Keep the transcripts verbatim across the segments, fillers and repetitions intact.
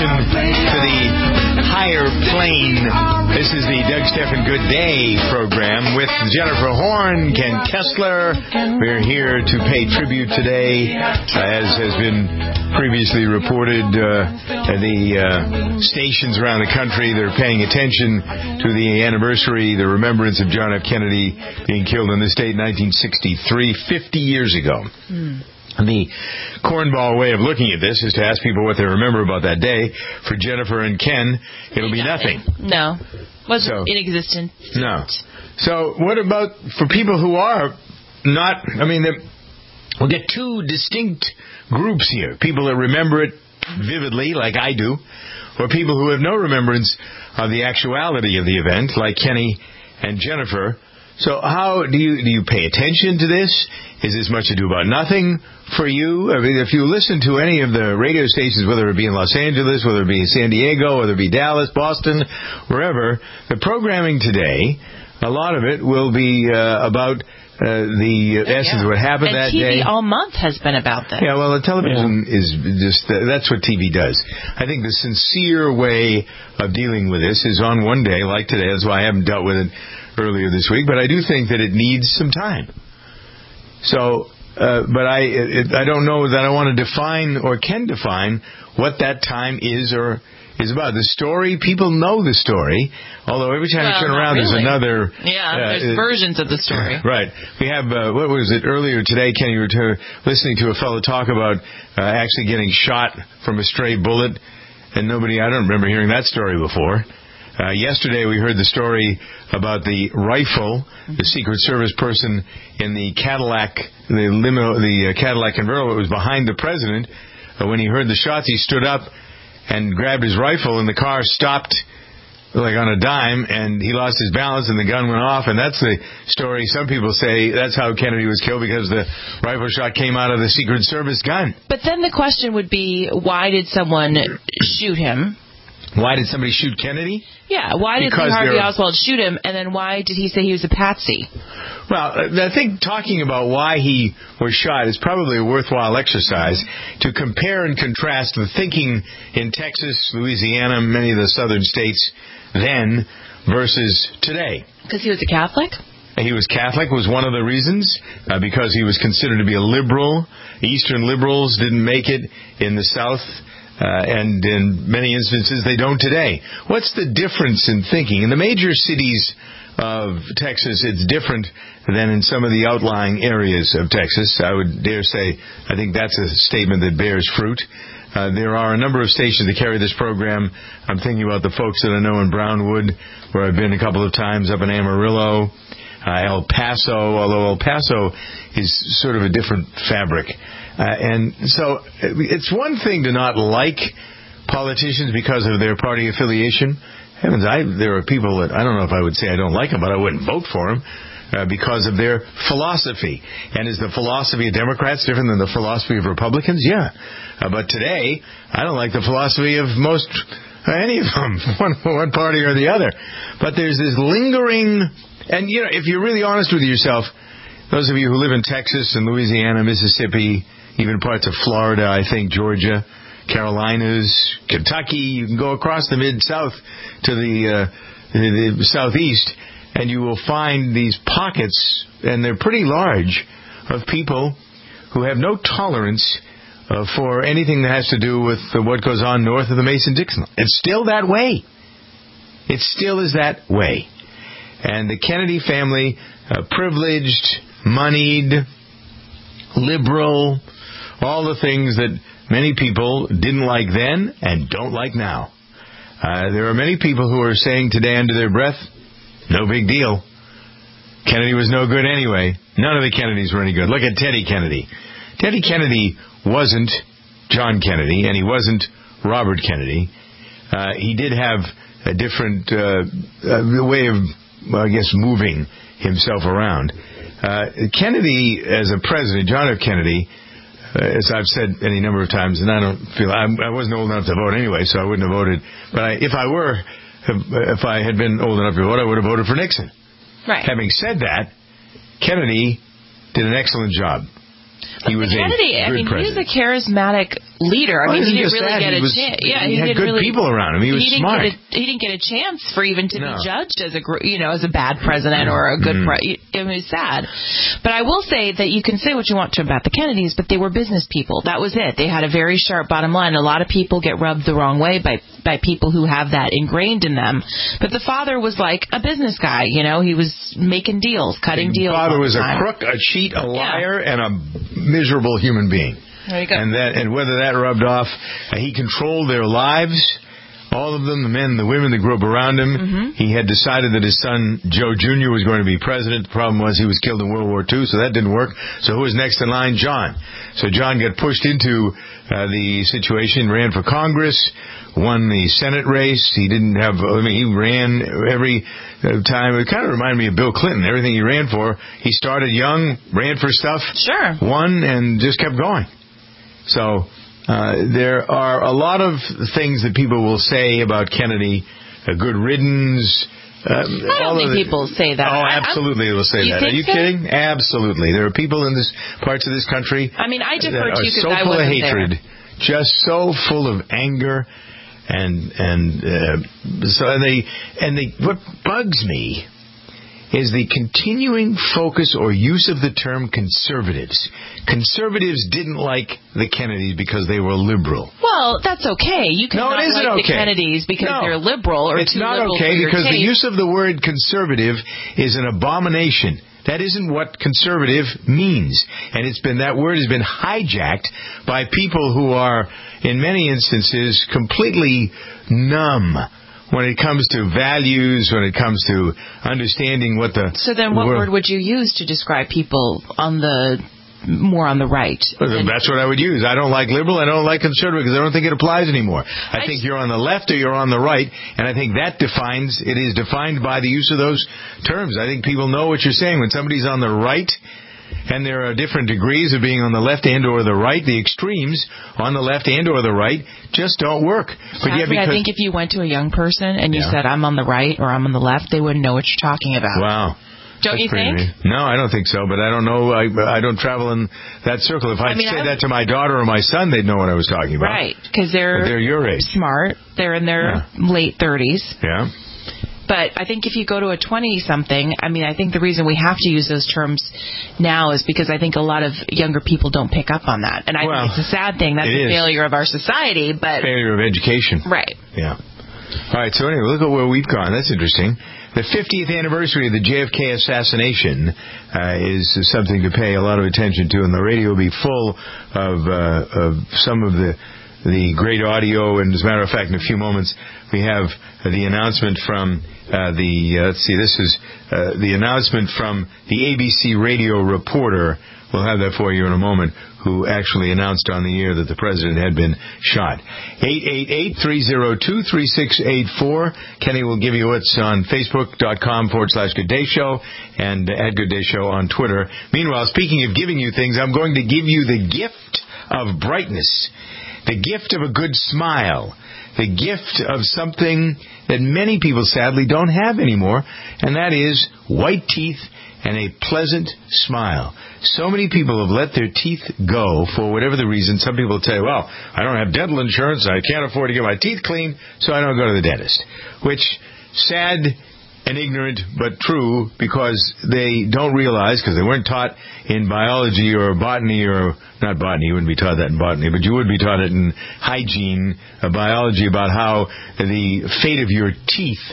ascension to the higher plane. This is the Doug Stephan Good Day program with Jennifer Horn, Ken Kessler. We're here to pay tribute today, uh, as has been previously reported. Uh, the uh, stations around the country, they're paying attention to the anniversary, the remembrance of John F. Kennedy being killed in this state in nineteen sixty-three, fifty years ago. Mm. The cornball way of looking at this is to ask people what they remember about that day. For Jennifer and Ken, it'll be nothing. No. Wasn't so, inexistent. No. So what about for people who are not, I mean, we'll get two distinct groups here. People that remember it vividly, like I do, or people who have no remembrance of the actuality of the event, like Kenny and Jennifer. So how do you do you pay attention to this? Is this much ado about nothing for you? I mean, if you listen to any of the radio stations, whether it be in Los Angeles, whether it be in San Diego, whether it be Dallas, Boston, wherever, the programming today, a lot of it will be uh, about uh, the oh, essence yeah. of what happened and that T V day. all month has been about that. Yeah, well, the television yeah. is just, uh, that's what T V does. I think the sincere way of dealing with this is on one day, like today. That's why I haven't dealt with it earlier this week, but I do think that it needs some time. So, uh, but I it, I don't know that I want to define or can define what that time is or is about. The story, people know the story, although every time well, you turn around, really. there's another... Yeah, uh, there's uh, versions of the story. Right. We have, uh, what was it, earlier today, Kenny, you were t- listening to a fellow talk about uh, actually getting shot from a stray bullet, and nobody, I don't remember hearing that story before. Uh, yesterday we heard the story about the rifle, the Secret Service person in the Cadillac, the limo, the uh, Cadillac convertible that was behind the president. Uh, when he heard the shots, he stood up and grabbed his rifle, and the car stopped like on a dime, and he lost his balance, and the gun went off. And that's the story. Some people say that's how Kennedy was killed, because the rifle shot came out of the Secret Service gun. But then the question would be, why did someone shoot him? Why did somebody shoot Kennedy? Yeah, why did Lee Harvey Oswald shoot him, and then why did he say he was a patsy? Well, I think talking about why he was shot is probably a worthwhile exercise to compare and contrast the thinking in Texas, Louisiana, many of the southern states then versus today. Because he was a Catholic? He was Catholic was one of the reasons, uh, because he was considered to be a liberal. Eastern liberals didn't make it in the South. Uh, and in many instances, they don't today. What's the difference in thinking? In the major cities of Texas, it's different than in some of the outlying areas of Texas. I would dare say, I think that's a statement that bears fruit. Uh, there are a number of stations that carry this program. I'm thinking about the folks that I know in Brownwood, where I've been a couple of times, up in Amarillo, uh, El Paso, although El Paso is sort of a different fabric. Uh, and so it's one thing to not like politicians because of their party affiliation. Heavens, I, there are people that I don't know if I would say I don't like them, but I wouldn't vote for them uh, because of their philosophy. And is the philosophy of Democrats different than the philosophy of Republicans? Yeah. Uh, but today, I don't like the philosophy of most, uh, any of them, one, one party or the other. But there's this lingering, and you know, if you're really honest with yourself, those of you who live in Texas and Louisiana, Mississippi, even parts of Florida, I think, Georgia, Carolinas, Kentucky, you can go across the Mid-South to the, uh, the, the Southeast, and you will find these pockets, and they're pretty large, of people who have no tolerance uh, for anything that has to do with uh, what goes on north of the Mason-Dixon. It's still that way. It still is that way. And the Kennedy family, uh, privileged, moneyed, liberal, all the things that many people didn't like then and don't like now. Uh, there are many people who are saying today under their breath, no big deal. Kennedy was no good anyway. None of the Kennedys were any good. Look at Teddy Kennedy. Teddy Kennedy wasn't John Kennedy, and he wasn't Robert Kennedy. Uh, he did have a different uh, uh, way of, I guess, moving himself around. Uh, Kennedy, as a president, John F. Kennedy, uh, as I've said any number of times, and I don't feel I, I wasn't old enough to vote anyway, so I wouldn't have voted. But I, if I were, if, if I had been old enough to vote, I would have voted for Nixon. Right. Having said that, Kennedy did an excellent job. He was Kennedy, a good I mean, president. he's a charismatic leader. I well, mean, he didn't really that. get he a was, chance. Yeah, he, he had didn't good really, people around him. He, he was didn't smart. Get a, he didn't get a chance for even to no. be judged as a, you know, as a bad president or a good mm. president. I mean, it's sad. But I will say that you can say what you want to about the Kennedys, but they were business people. That was it. They had a very sharp bottom line. A lot of people get rubbed the wrong way by by people who have that ingrained in them. But the father was like a business guy. You know, he was making deals, cutting the deals. The father was a crook, a cheat, a liar, yeah. and a miserable human being. There you go. And that, and whether that rubbed off, uh, he controlled their lives. All of them, the men, the women that grew up around him. Mm-hmm. He had decided that his son, Joe Junior, was going to be president. The problem was he was killed in World War Two, so that didn't work. So who was next in line? John. So John got pushed into uh, the situation, ran for Congress, won the Senate race. He didn't have, I mean, he ran every time. It kind of reminded me of Bill Clinton. Everything he ran for, he started young, ran for stuff, sure, won, and just kept going. So... Uh, there are a lot of things that people will say about Kennedy. A good riddance. Uh, I don't think the, people say that. Oh, absolutely, they will say that. Are you so? kidding? Absolutely. There are people in this parts of this country. I mean, I defer that to are you because so I full wasn't of hatred, there. just so full of anger, and and uh, so and they and they. What bugs me is the continuing focus or use of the term conservatives. Conservatives didn't like the Kennedys because they were liberal. Well, that's okay. You can no, not it isn't like okay. the Kennedys because no, they're liberal or it's too not liberal okay for your because taste. the use of the word conservative is an abomination. That isn't what conservative means. And it's been, that word has been hijacked by people who are, in many instances, completely numb when it comes to values, when it comes to understanding what the... So then what world, word would you use to describe people on the... more on the right? That's what I would use. I don't like liberal, I don't like conservative, because I don't think it applies anymore. I, I think you're on the left or you're on the right, and I think that defines, it is defined by the use of those terms. I think people know what you're saying. When somebody's on the right, and there are different degrees of being on the left and or the right, the extremes on the left and or the right just don't work. But yeah, because I think if you went to a young person and you yeah. said, I'm on the right or I'm on the left, they wouldn't know what you're talking about. Wow. Don't That's you think? Mean. No, I don't think so, but I don't know. I, I don't travel in that circle. If I'd I mean, say I, that to my daughter or my son, they'd know what I was talking about. Right, because they're, they're your age. Smart. They're in their yeah. late thirties. Yeah. But I think if you go to a twenty-something, I mean, I think the reason we have to use those terms now is because I think a lot of younger people don't pick up on that. And I well, think it's a sad thing. That's a failure of our society. But failure of education. Right. Yeah. All right, so anyway, look at where we've gone. That's interesting. The fiftieth anniversary of the J F K assassination uh, is something to pay a lot of attention to, and the radio will be full of, uh, of some of the the great audio. And as a matter of fact, in a few moments, we have the announcement from uh, the, uh, let's see, this is uh, the announcement from the A B C radio reporter. We'll have that for you in a moment, who actually announced on the air that the president had been shot. eight eight eight, three oh two, three six eight four. Kenny will give you what's on Facebook.com forward slash Good Day Show and at Good Day Show on Twitter. Meanwhile, speaking of giving you things, I'm going to give you the gift of brightness, the gift of a good smile, the gift of something that many people sadly don't have anymore, and that is white teeth and a pleasant smile. So many people have let their teeth go for whatever the reason. Some people tell you, well, I don't have dental insurance, I can't afford to get my teeth cleaned, so I don't go to the dentist. Which, sad and ignorant, but true, because they don't realize, because they weren't taught in biology or botany, or, not botany, you wouldn't be taught that in botany, but you would be taught it in hygiene, uh, biology, about how the fate of your teeth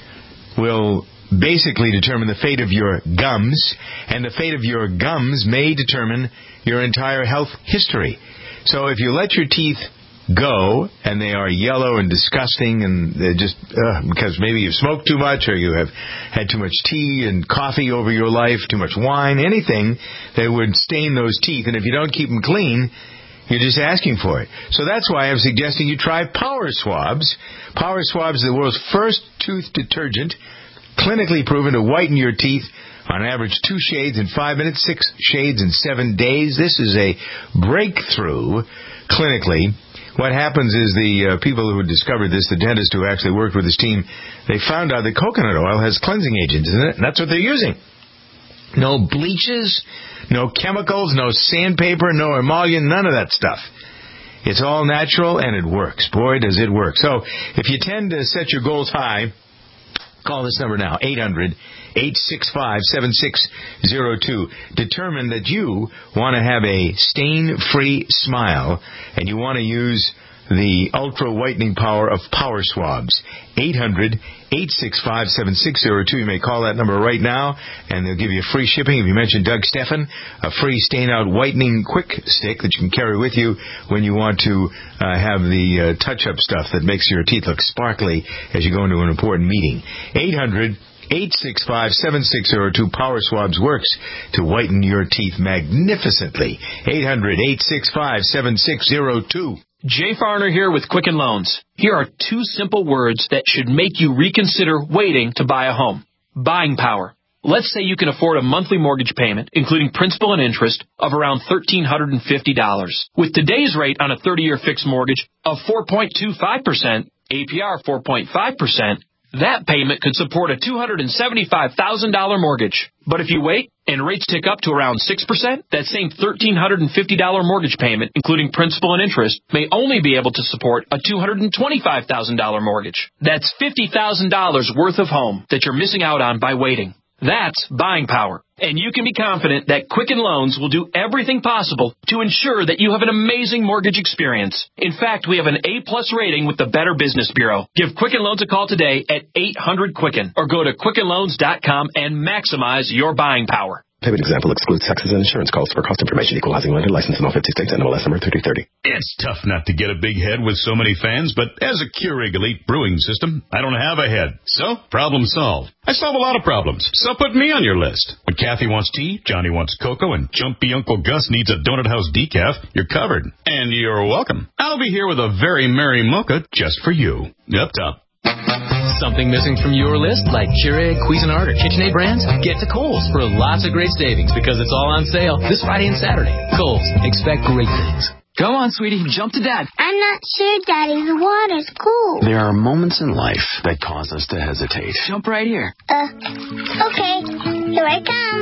will basically determine the fate of your gums, and the fate of your gums may determine your entire health history. So if you let your teeth go, and they are yellow and disgusting, and they're just, uh, because maybe you've smoked too much, or you have had too much tea and coffee over your life, too much wine, anything that would stain those teeth, and if you don't keep them clean, you're just asking for it. So that's why I'm suggesting you try Power Swabs. Power Swabs is the world's first tooth detergent, clinically proven to whiten your teeth on average two shades in five minutes, six shades in seven days. This is a breakthrough clinically. What happens is the uh, people who discovered this, the dentist who actually worked with his team, they found out that coconut oil has cleansing agents in it, and that's what they're using. No bleaches, no chemicals, no sandpaper, no emollient, none of that stuff. It's all natural, and it works. Boy, does it work. So if you tend to set your goals high, call this number now, eight hundred, eight six five, seven six zero two. Determine that you want to have a stain-free smile, and you want to use the ultra-whitening power of Power Swabs. eight hundred, eight six five, seven six zero two. You may call that number right now, and they'll give you free shipping. If you mention Doug Steffen, a free stain-out whitening quick stick that you can carry with you when you want to uh, have the uh, touch-up stuff that makes your teeth look sparkly as you go into an important meeting. eight hundred, eight six five, seven six zero two. Power Swabs works to whiten your teeth magnificently. eight hundred, eight six five, seven six zero two. Jay Farner here with Quicken Loans. Here are two simple words that should make you reconsider waiting to buy a home. Buying power. Let's say you can afford a monthly mortgage payment, including principal and interest, of around one thousand three hundred fifty dollars. With today's rate on a thirty-year fixed mortgage of four point two five percent, A P R four point five percent, that payment could support a two hundred seventy-five thousand dollars mortgage. But if you wait and rates tick up to around six percent, that same one thousand three hundred fifty dollars mortgage payment, including principal and interest, may only be able to support a two hundred twenty-five thousand dollars mortgage. That's fifty thousand dollars worth of home that you're missing out on by waiting. That's buying power. And you can be confident that Quicken Loans will do everything possible to ensure that you have an amazing mortgage experience. In fact, we have an A-plus rating with the Better Business Bureau. Give Quicken Loans a call today at eight hundred Quicken or go to quicken loans dot com and maximize your buying power. Payment example excludes taxes and insurance costs. For cost information, equalizing lender license in all fifty states, N M L S number thirty thirty. It's tough not to get a big head with so many fans, but as a Keurig Elite brewing system, I don't have a head. So, problem solved. I solve a lot of problems, so put me on your list. When Kathy wants tea, Johnny wants cocoa, and Jumpy Uncle Gus needs a Donut House decaf, you're covered. And you're welcome. I'll be here with a very merry mocha just for you. Up top. Something missing from your list, like Keurig, Cuisinart, or KitchenAid brands? Get to Kohl's for lots of great savings because it's all on sale this Friday and Saturday. Kohl's. Expect great things. Come on, sweetie. Jump to Dad. I'm not sure, Daddy. The water's cool. There are moments in life that cause us to hesitate. Jump right here. Uh, okay. Here I come.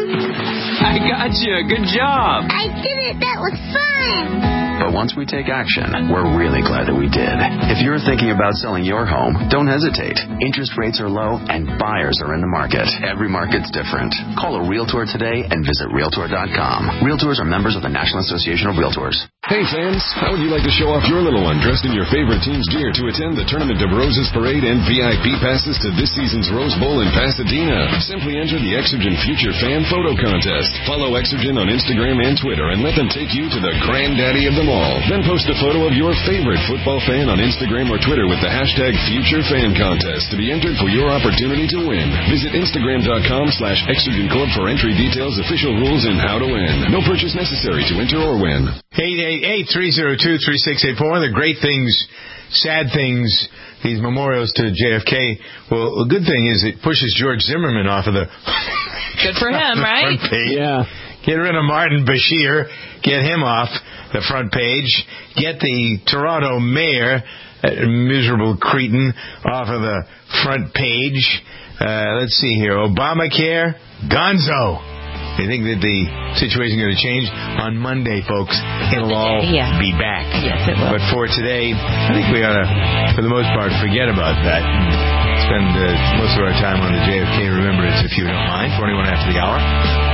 I got you. Good job. I did it. That was fun. But once we take action, we're really glad that we did. If you're thinking about selling your home, don't hesitate. Interest rates are low and buyers are in the market. Every market's different. Call a Realtor today and visit Realtor dot com. Realtors are members of the National Association of Realtors. Hey fans, how would you like to show off your little one dressed in your favorite team's gear to attend the Tournament of Roses Parade and V I P passes to this season's Rose Bowl in Pasadena? Simply enter the Exergen Future Fan Photo Contest. Follow Exergen on Instagram and Twitter and let them take you to the granddaddy of them all. Then post a photo of your favorite football fan on Instagram or Twitter with the hashtag Future Fan Contest to be entered for your opportunity to win. Visit Instagram dot com slash Exergen Corp for entry details, official rules, and how to win. No purchase necessary to enter or win. eight eight eight, three zero two, three six eight four. One of the great things, sad things, these memorials to J F K, well, the good thing is it pushes George Zimmerman off of the... Good for him, right? Front page. Yeah. Get rid of Martin Bashir. Get him off the front page. Get the Toronto mayor, uh, miserable cretin, off of the front page. Uh, let's see here. Obamacare, gonzo. I think that the situation is going to change on Monday, folks. It'll all yeah. be back. Yes, it will. But for today, I think we ought to, for the most part, forget about that and spend uh, most of our time on the J F K Remembrance, if you don't mind. twenty-one after the hour.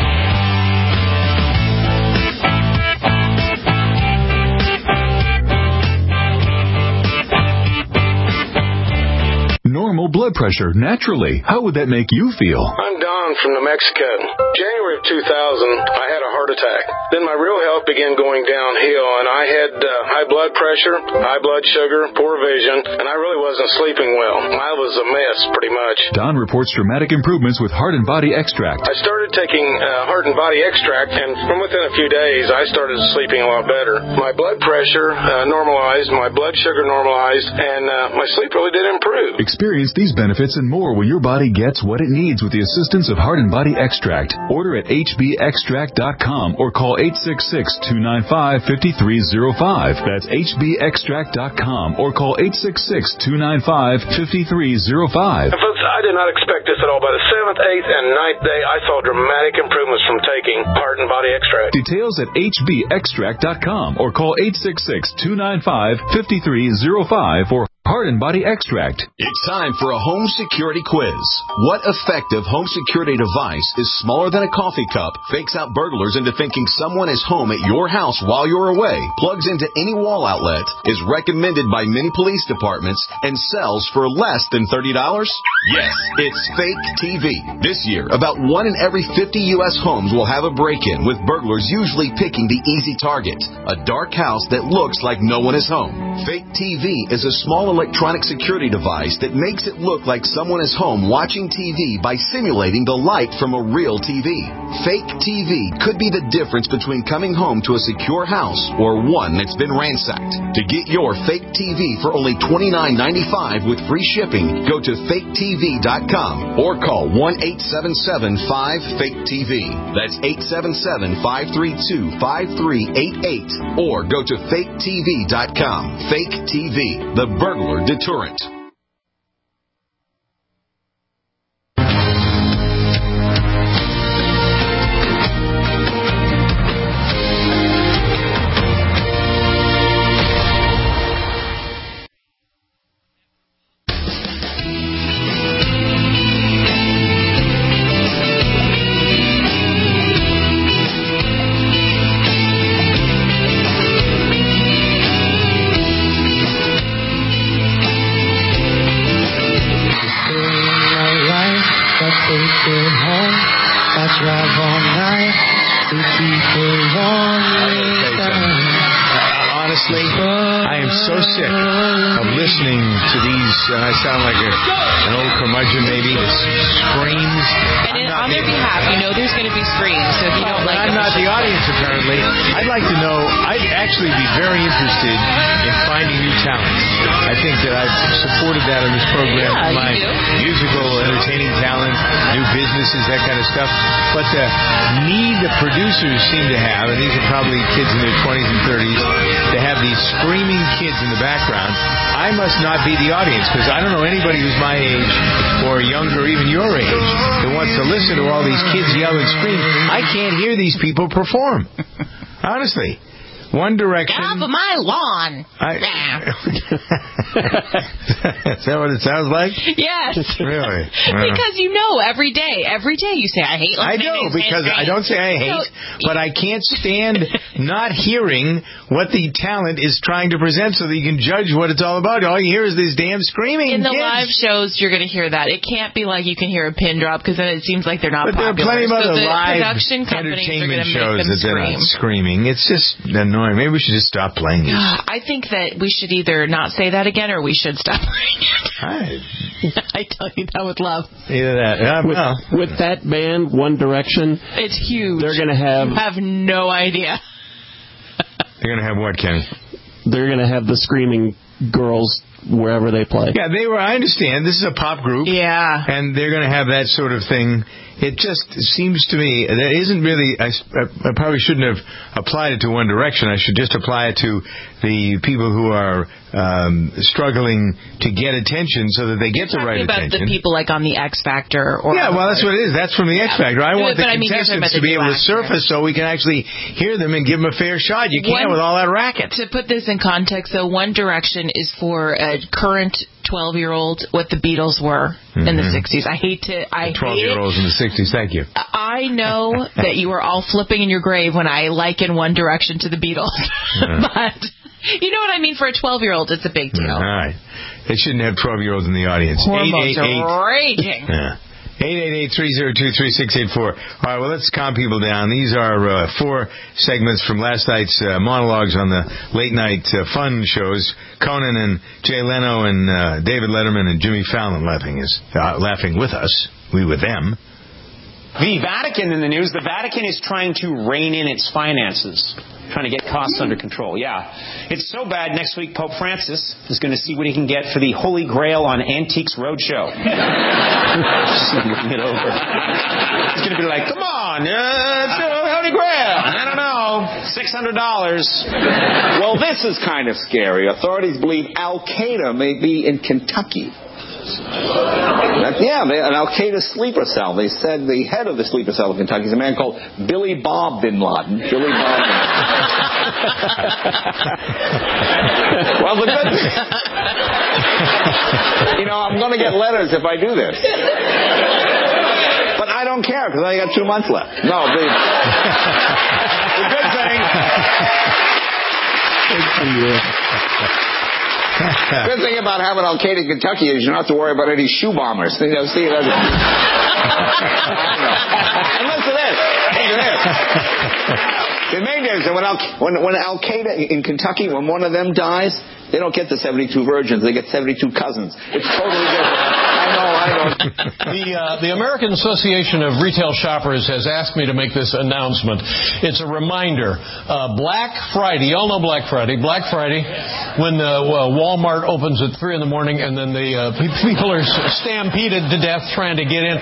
Normal blood pressure, naturally. How would that make you feel? I'm Don from New Mexico. January of two thousand, I had a heart attack. Then my real health began going downhill, and I had uh, high blood pressure, high blood sugar, poor vision, and I really wasn't sleeping well. I was a mess, pretty much. Don reports dramatic improvements with Heart and Body Extract. I started taking uh, Heart and Body Extract, and from within a few days, I started sleeping a lot better. My blood pressure uh, normalized, my blood sugar normalized, and uh, my sleep really did improve. Experience these benefits and more when your body gets what it needs with the assistance of Heart and Body Extract. Order at H B extract dot com or call eight six six, two nine five, five three zero five. That's H B extract dot com or call eight six six, two nine five, five three zero five. And for the I did not expect this at all. By the seventh, eighth, and ninth day, I saw dramatic improvements from taking Heart and Body Extract. Details at H B extract dot com or call eight six six, two nine five, five three zero five for Heart and Body Extract. It's time for a home security quiz. What effective home security device is smaller than a coffee cup, fakes out burglars into thinking someone is home at your house while you're away, plugs into any wall outlet, is recommended by many police departments, and sells for less than thirty dollars? Yes, it's Fake T V. This year, about one in every fifty U S homes will have a break-in, with burglars usually picking the easy target, a dark house that looks like no one is home. Fake T V is a small electronic security device that makes it look like someone is home watching T V by simulating the light from a real T V. Fake T V could be the difference between coming home to a secure house or one that's been ransacked. To get your Fake T V for only twenty-nine ninety-five with free shipping, go to fake T V dot com or call one eight seven seven, five, fake T V. That's eight seven seven, five three two, five three eight eight or go to fake T V dot com. Fake T V, the burglar deterrent. Honestly, I am so sick of listening to these. Uh, I sound like a, an old curmudgeon, maybe. Screams. And on their behalf, you know there's going to be screams. So if you don't but like I'm them, not the audience, apparently. I'd like to know. I'd actually be very interested in finding new talents. I think that I've supported that in this program. Yeah, My you do. musical, entertaining talent, new businesses, that kind of stuff. But the need the producers seem to have, and these are probably kids in their twenties and thirties, to have these screaming kids in the background. I must not be the audience, because I don't know anybody who's my age or younger, even your age, that wants to listen to all these kids yell and scream. I can't hear these people perform. Honestly. One Direction. Get off of my lawn. I, is that what it sounds like? Yes. Really? Because you know every day, every day you say, I hate I know, because I don't say I hate, so, but I can't stand not hearing what the talent is trying to present so that you can judge what it's all about. All you hear is this damn screaming. In the kids. live shows, you're going to hear that. It can't be like you can hear a pin drop, because then it seems like they're not but popular. But there are plenty of other so live production companies entertainment are shows make them that they're scream. not screaming. It's just annoying. Maybe we should just stop playing these. I think that we should either not say that again, or we should stop playing it. I, I tell you that with love. Either that. Yeah, with, well. with that band, One Direction, it's huge. They're going to have. You have no idea. They're going to have what, Kenny? They're going to have the screaming girls wherever they play. Yeah, they were. I understand. This is a pop group. Yeah. And they're going to have that sort of thing. It just seems to me that isn't really. I, I probably shouldn't have applied it to One Direction. I should just apply it to the people who are um, struggling to get attention so that they get You're the right about attention. The people like on the X Factor, or yeah, well, that's what it is. That's from the yeah. X Factor. I want but, the but, contestants I mean, to be able actors. to surface so we can actually hear them and give them a fair shot. You can't One, with all that racket. To put this in context, though, One Direction is for a current twelve-year-old what the Beatles were mm-hmm. in the sixties. I hate to. I twelve-year-olds in the sixties. Thank you. I know that you are all flipping in your grave when I liken One Direction to the Beatles, uh-huh. but you know what I mean. For a twelve-year-old, it's a big deal. All right, they shouldn't have twelve-year-olds in the audience. Hormones are raging. Yeah. eight eight eight, three oh two, three six eight four. All right, well, let's calm people down. These are uh, four segments from last night's uh, monologues on the late-night uh, fun shows. Conan and Jay Leno and uh, David Letterman and Jimmy Fallon laughing, is, uh, laughing with us. We with them. The Vatican in the news. The Vatican is trying to rein in its finances, trying to get costs under control. Yeah. It's so bad, next week Pope Francis is going to see what he can get for the Holy Grail on Antiques Roadshow. Get over. He's going to be like, come on, uh, it's the Holy Grail. I don't know, six hundred dollars. Well, this is kind of scary. Authorities believe Al-Qaeda may be in Kentucky. That, yeah, they, an Al-Qaeda sleeper cell. They said the head of the sleeper cell in Kentucky is a man called Billy Bob Bin Laden. Billy Bob Bin Laden. Well, the good you know, I'm going to get letters if I do this. But I don't care because I got two months left. No, the, the good thing... Good thing about having Al-Qaeda in Kentucky is you don't have to worry about any shoe bombers. You know, see, that's... And listen to this. Listen to this. The main difference is when, Al- when, when Al-Qaeda in Kentucky, when one of them dies, they don't get the seventy-two virgins. They get seventy-two cousins. It's totally different. I know, I know. The, uh, the American Association of Retail Shoppers has asked me to make this announcement. It's a reminder. Uh, Black Friday, y'all know Black Friday. Black Friday, when the uh, Walmart opens at three in the morning and then the uh, people are stampeded to death trying to get in.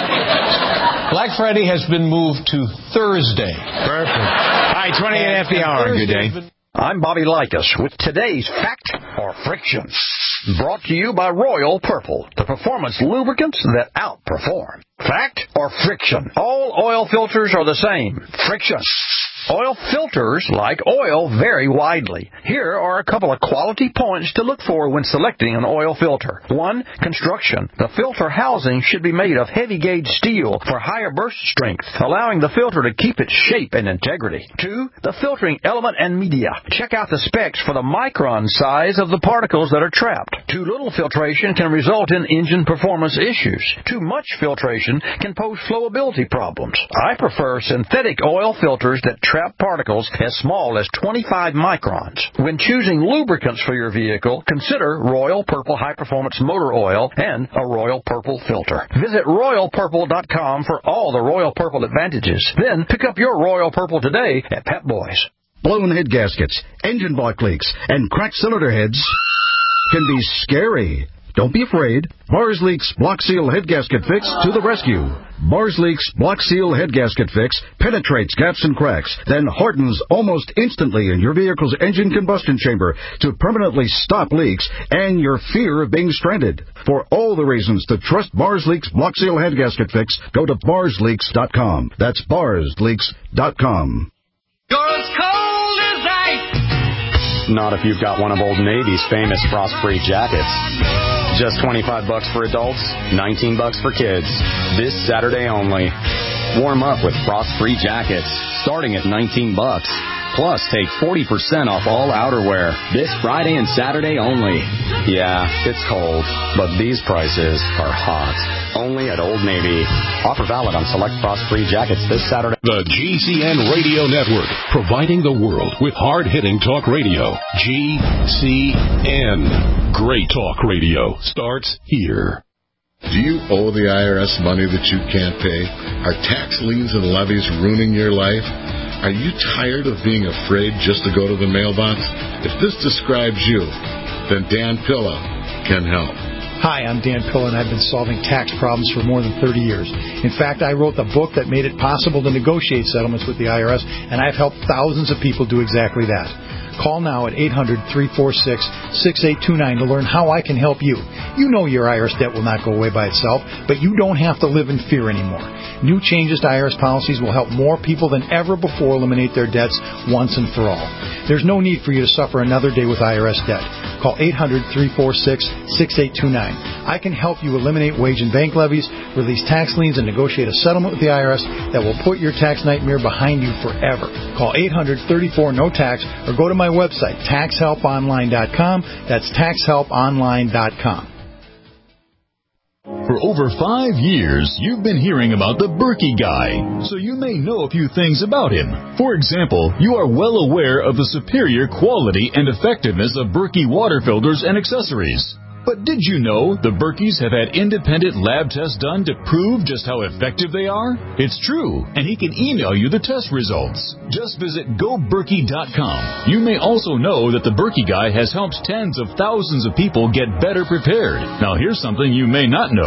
Black Friday has been moved to Thursday. Perfect. All right, twenty-eight after the hour. Good day. I'm Bobby Likas with today's Fact or Friction. Brought to you by Royal Purple, the performance lubricants that outperform. Fact or friction? All oil filters are the same. Friction. Oil filters, like oil, vary widely. Here are a couple of quality points to look for when selecting an oil filter. One, construction. The filter housing should be made of heavy-gauge steel for higher burst strength, allowing the filter to keep its shape and integrity. Two, the filtering element and media. Check out the specs for the micron size of the particles that are trapped. Too little filtration can result in engine performance issues. Too much filtration can pose flowability problems. I prefer synthetic oil filters that trap particles as small as twenty-five microns. When choosing lubricants for your vehicle, consider Royal Purple High Performance Motor Oil and a Royal Purple filter. Visit royal purple dot com for all the Royal Purple advantages. Then pick up your Royal Purple today at Pep Boys. Blown head gaskets, engine block leaks, and cracked cylinder heads can be scary. Don't be afraid. Bars Leaks Block Seal Head Gasket Fix to the rescue. Bars Leaks Block Seal Head Gasket Fix penetrates gaps and cracks, then hardens almost instantly in your vehicle's engine combustion chamber to permanently stop leaks and your fear of being stranded. For all the reasons to trust Bars Leaks Block Seal Head Gasket Fix, go to bars leaks dot com. That's bars leaks dot com. You're as cold as ice. Not if you've got one of Old Navy's famous frost-free jackets. Just twenty-five bucks for adults, nineteen bucks for kids. This Saturday only. Warm up with frost-free jackets, starting at nineteen bucks. Plus, take forty percent off all outerwear. This Friday and Saturday only. Yeah, it's cold, but these prices are hot. Only at Old Navy. Offer valid on select frost-free jackets this Saturday. The G C N Radio Network, providing the world with hard-hitting talk radio. G C N. Great talk radio starts here. Do you owe the I R S money that you can't pay? Are tax liens and levies ruining your life? Are you tired of being afraid just to go to the mailbox? If this describes you, then Dan Pilla can help. Hi, I'm Dan Pilla, and I've been solving tax problems for more than thirty years. In fact, I wrote the book that made it possible to negotiate settlements with the I R S, and I've helped thousands of people do exactly that. Call now at eight hundred, three four six, six eight two nine to learn how I can help you. You know your I R S debt will not go away by itself, but you don't have to live in fear anymore. New changes to I R S policies will help more people than ever before eliminate their debts once and for all. There's no need for you to suffer another day with I R S debt. Call eight hundred, three four six, six eight two nine. I can help you eliminate wage and bank levies, release tax liens, and negotiate a settlement with the I R S that will put your tax nightmare behind you forever. Call eight hundred, thirty-four, no tax or go to my website, tax help online dot com. That's tax help online dot com. For over five years, you've been hearing about the Berkey Guy, so you may know a few things about him. For example, you are well aware of the superior quality and effectiveness of Berkey water filters and accessories. But did you know the Berkeys have had independent lab tests done to prove just how effective they are? It's true, and he can email you the test results. Just visit go berkey dot com. You may also know that the Berkey Guy has helped tens of thousands of people get better prepared. Now here's something you may not know.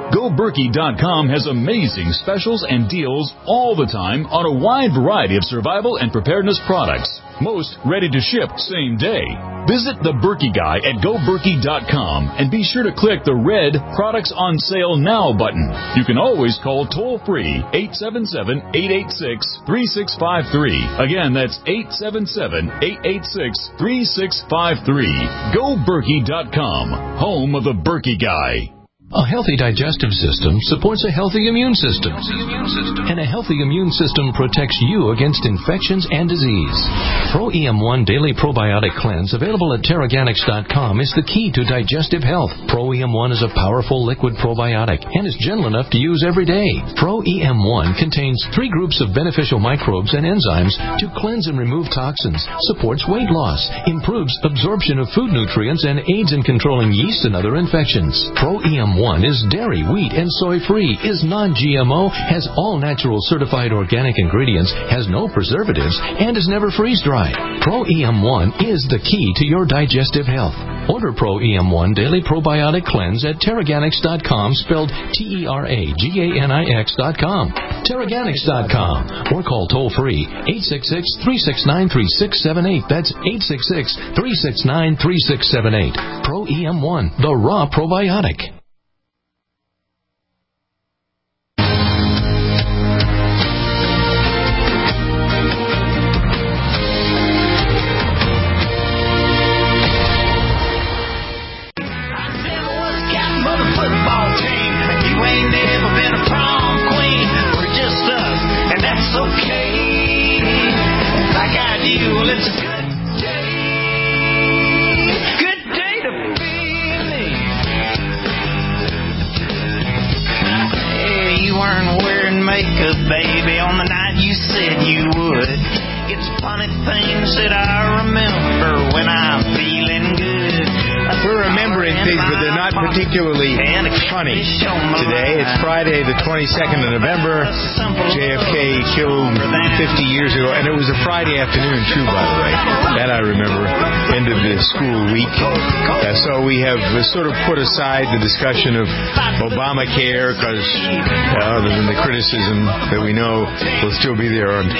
Go Berkey dot com has amazing specials and deals all the time on a wide variety of survival and preparedness products. Most ready to ship same day. Visit the Berkey Guy at Go Berkey dot com and be sure to click the red Products on Sale Now button. You can always call toll-free eight seven seven, eight eight six, three six five three. Again, that's eight seven seven, eight eight six, three six five three. Go Berkey dot com, home of the Berkey Guy. A healthy digestive system supports a healthy immune system. And a healthy immune system protects you against infections and disease. Pro E M one Daily Probiotic Cleanse, available at Terraganics dot com, is the key to digestive health. Pro E M one is a powerful liquid probiotic and is gentle enough to use every day. Pro E M one contains three groups of beneficial microbes and enzymes to cleanse and remove toxins, supports weight loss, improves absorption of food nutrients, and aids in controlling yeast and other infections. Pro E M one is dairy, wheat, and soy-free, is non-G M O, has all natural certified organic ingredients, has no preservatives, and is never freeze-dried. Pro E M one is the key to your digestive health. Order Pro E M one Daily Probiotic Cleanse at Terraganics dot com, spelled T E R A G A N I X dot com. Terraganics dot com, or call toll-free eight six six, three six nine, three six seven eight. That's eight six six, three six nine, three six seven eight. Pro E M one, the raw probiotic. Baby, on the night you said you would. It's funny things that I remember when I'm feeling good. We're remembering things, but they're not particularly funny today. It's Friday, the twenty-second of November. J F K killed fifty years ago, and it was a Friday afternoon, too, by the way. That I remember, end of the school week. Uh, so we have uh, sort of put aside the discussion of Obamacare, because uh, other than the criticism that we know will still be there on,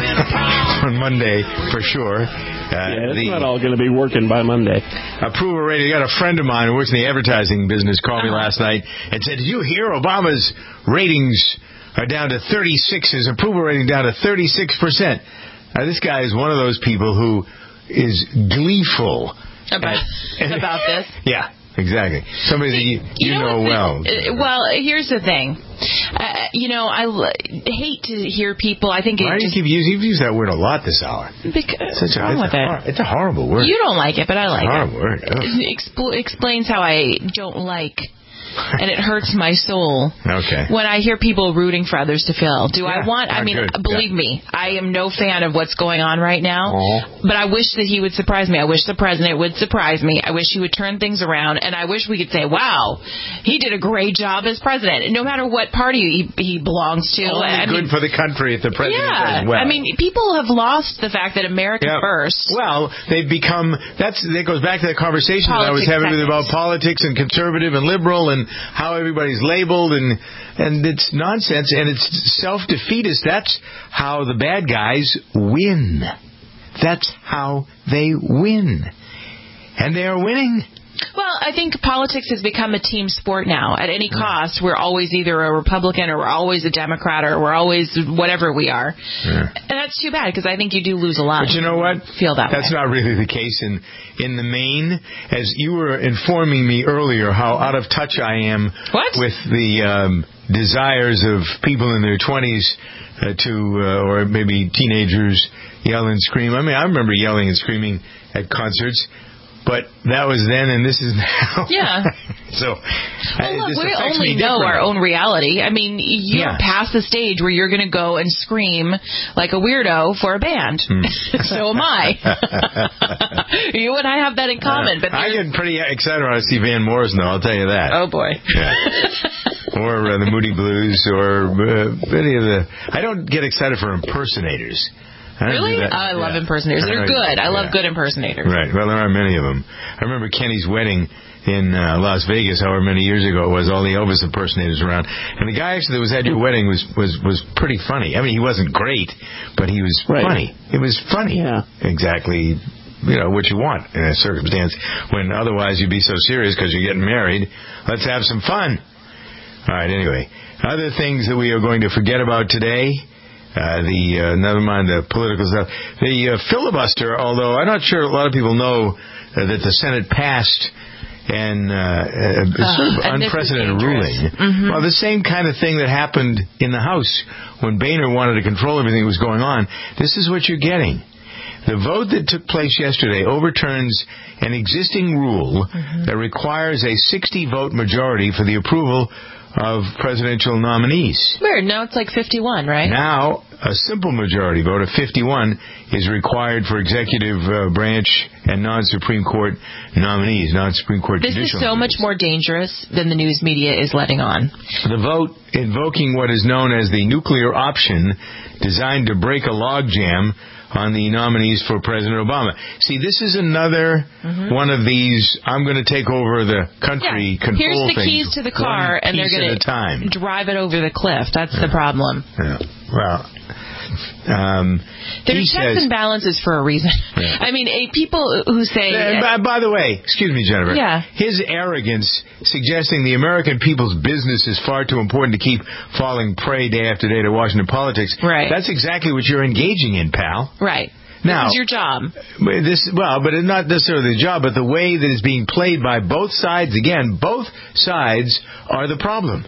on Monday, for sure. Uh, yeah, it's the, not all going to be working by Monday. Approval rating. I got a friend of mine who works in the advertising business called me last night and said, "Did you hear Obama's ratings are down to thirty-six? His approval rating down to thirty-six percent." Now, this guy is one of those people who is gleeful about at, about this. Yeah. Exactly. Somebody that you, you, you know, know well. Well, here's the thing. Uh, you know, I l- hate to hear people. I think it Why do you just, keep using? You've used that word a lot this hour. Because Such a, wrong it's, with a it? hor- it's a horrible word. You don't like it, but I like it's a it. horrible word. It expl- explains how I don't like. And it hurts my soul okay. when I hear people rooting for others to fail. Do yeah, I want, I mean, good. believe yeah. me, I am no fan of what's going on right now, uh-huh. but I wish that he would surprise me. I wish the president would surprise me. I wish he would turn things around, and I wish we could say, wow, he did a great job as president, no matter what party he, he belongs to. Only I good mean, for the country if the president yeah, does well. I mean, people have lost the fact that America yeah. first. Well, they've become, that's, that goes back to the conversation politics that I was having with seconds. about politics and conservative and liberal and how everybody Everybody's labeled, and and it's nonsense, and it's self-defeatist. That's how the bad guys win. That's how they win. And they are winning. Well, I think politics has become a team sport now. At any cost, we're always either a Republican or we're always a Democrat or we're always whatever we are. Yeah. And that's too bad because I think you do lose a lot. But you know what? Feel that That's way. not really the case in in the main. As you were informing me earlier, how out of touch I am what? with the um, desires of people in their twenties uh, to, uh, or maybe teenagers, yell and scream. I mean, I remember yelling and screaming at concerts. But that was then, and this is now. Yeah. so, well, look, this we affects only me know our differently. own reality. I mean, you're Yeah. past the stage where you're going to go and scream like a weirdo for a band. Hmm. So am I. You and I have that in common. Uh, but I get pretty excited when I see Van Morrison, though, I'll tell you that. Oh, boy. Yeah. Or uh, the Moody Blues, or uh, any of the... I don't get excited for impersonators. I don't Really? do that. I love Yeah. impersonators. They're Right. good. I love Yeah. good impersonators. Right. Well, there are many of them. I remember Kenny's wedding in uh, Las Vegas, however many years ago it was, all the Elvis impersonators around. And the guy actually that was at your wedding was, was, was pretty funny. I mean, he wasn't great, but he was Right. funny. It was funny. Yeah. Exactly, you know, what you want in a circumstance when otherwise you'd be so serious because you're getting married. Let's have some fun. All right, anyway. Other things that we are going to forget about today. Uh, the uh, never mind the political stuff. The uh, filibuster, although I'm not sure a lot of people know uh, that the Senate passed an uh, uh, sort of and unprecedented ruling. Mm-hmm. Well, the same kind of thing that happened in the House when Boehner wanted to control everything that was going on. This is what you're getting. The vote that took place yesterday overturns an existing rule mm-hmm. that requires a sixty-vote majority for the approval of presidential nominees. Weird. Now it's like fifty-one, right? Now, a simple majority vote of fifty-one is required for executive uh, branch and non-Supreme Court nominees, non-Supreme Court This judicial is so nominees. much more dangerous than the news media is letting on. The vote invoking what is known as the nuclear option, designed to break a logjam on the nominees for President Obama. See, this is another mm-hmm. one of these, I'm going to take over the country yeah. control Here's the things, keys to the car, and they're going to drive it over the cliff. That's yeah. the problem. Yeah. Well, um, there's checks says, and balances for a reason. Yeah. I mean, a, people who say... And by, by the way, excuse me, Jennifer. Yeah. His arrogance suggesting the American people's business is far too important to keep falling prey day after day to Washington politics. Right. That's exactly what you're engaging in, pal. Right. Now, this is your job. This, well, but it's not necessarily the job, but the way that it's being played by both sides. Again, both sides are the problem.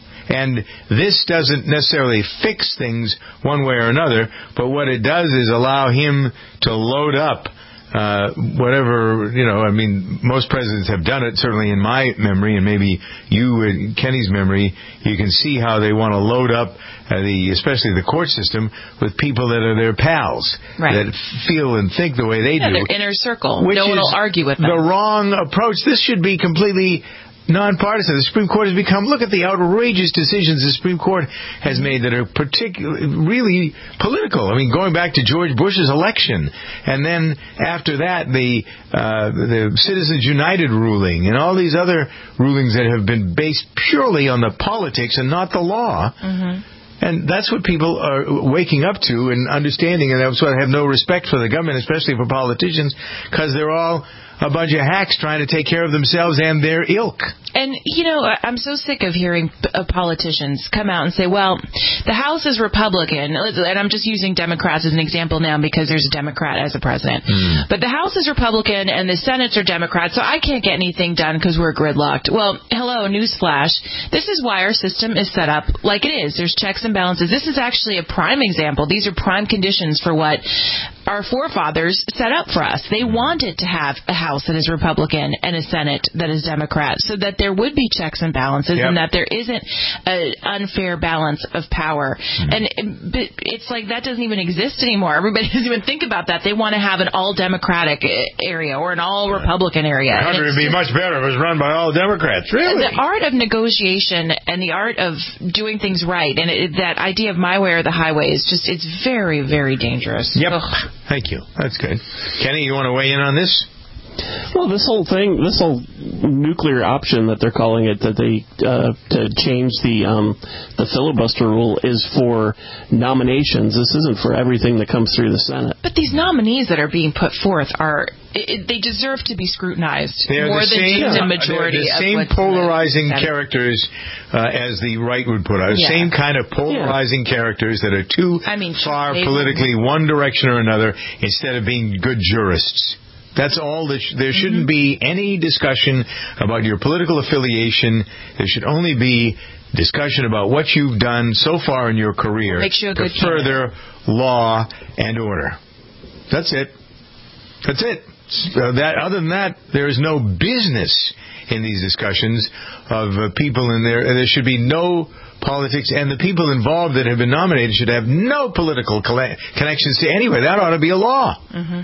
And this doesn't necessarily fix things one way or another, but what it does is allow him to load up uh, whatever, you know, I mean, most presidents have done it, certainly in my memory, and maybe you in Kenny's memory, you can see how they want to load up uh, the, especially the court system, with people that are their pals, right. that feel and think the way they yeah, do. Their inner circle. Which no one will argue with them. The wrong approach. This should be completely nonpartisan. The Supreme Court has become, look at the outrageous decisions the Supreme Court has made that are particularly, really political. I mean, going back to George Bush's election, and then after that, the uh, the Citizens United ruling, and all these other rulings that have been based purely on the politics and not the law. Mm-hmm. And that's what people are waking up to and understanding, and that's why I have no respect for the government, especially for politicians, because they're all a bunch of hacks trying to take care of themselves and their ilk. And, you know, I'm so sick of hearing uh, politicians come out and say, well, the House is Republican, and I'm just using Democrats as an example now because there's a Democrat as a president. Mm. But the House is Republican and the Senates are Democrats, so I can't get anything done because we're gridlocked. Well, hello, newsflash. This is why our system is set up like it is. There's checks and balances. This is actually a prime example. These are prime conditions for what our forefathers set up for us. They wanted to have a House that is Republican and a Senate that is Democrat so that there would be checks and balances yep. and that there isn't an unfair balance of power. Mm-hmm. And it, it's like that doesn't even exist anymore. Everybody doesn't even think about that. They want to have an all-Democratic area or an all-Republican area. The country would be much better if it was run by all Democrats. Really? The art of negotiation and the art of doing things right and it, that idea of my way or the highway is just, it's very, very dangerous. Yep. Ugh. Thank you. That's good. Kenny, you want to weigh in on this? Well, this whole thing, this whole nuclear option that they're calling it, that they uh, to change the um, the filibuster rule is for nominations. This isn't for everything that comes through the Senate. But these nominees that are being put forth are it, they deserve to be scrutinized they're more the than same, just a majority. They're the same of polarizing characters uh, as the right would put out. Yeah. Same kind of polarizing yeah. characters that are too I mean, far politically one direction or another instead of being good jurists. That's all. That sh- there shouldn't mm-hmm. be any discussion about your political affiliation. There should only be discussion about what you've done so far in your career Makes you a good to further law and order. That's it. That's it. Uh, that other than that, there is no business in these discussions of uh, people in there. There should be no politics, and the people involved that have been nominated should have no political coll- connections to anyway. That ought to be a law. Mm-hmm.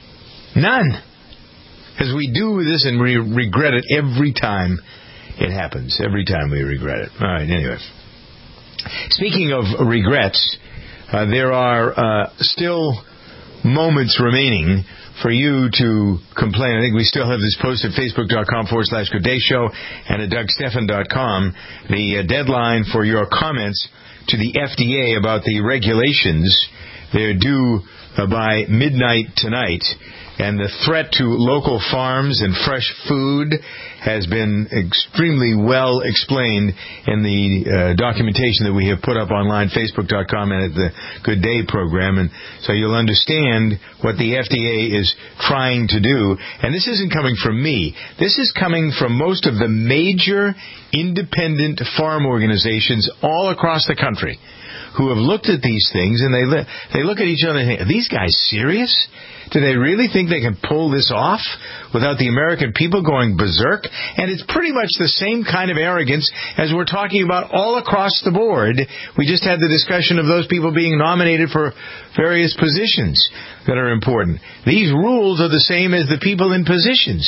None. Because we do this and we regret it every time it happens. Every time we regret it. All right, anyway. Speaking of regrets, uh, there are uh, still moments remaining for you to complain. I think we still have this post at facebook.com forward slash Good Day Show and at doug stephan dot com. The uh, deadline for your comments to the F D A about the regulations, they're due uh, by midnight tonight. And the threat to local farms and fresh food has been extremely well explained in the uh, documentation that we have put up online, facebook dot com and at the Good Day program. And so you'll understand what the F D A is trying to do. And this isn't coming from me. This is coming from most of the major independent farm organizations all across the country who have looked at these things, and they li- they look at each other and think, are these guys serious? Do they really think they can pull this off without the American people going berserk? And it's pretty much the same kind of arrogance as we're talking about all across the board. We just had the discussion of those people being nominated for various positions that are important. These rules are the same as the people in positions.